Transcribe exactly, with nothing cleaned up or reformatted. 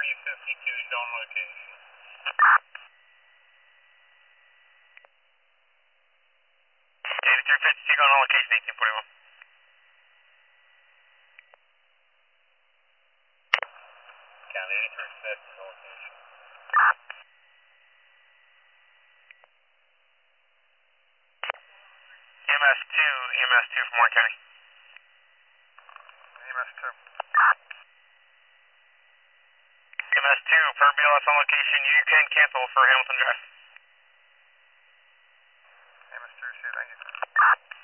three fifty-two is on location. eighty-three fifty-two on location, eighteen forty-one. Count eighty-three fifty on location. E M S two, E M S two from Warren County. E M S two. E M S two, per B L S on location, you can cancel for Hamilton Drive. E M S two, thank you.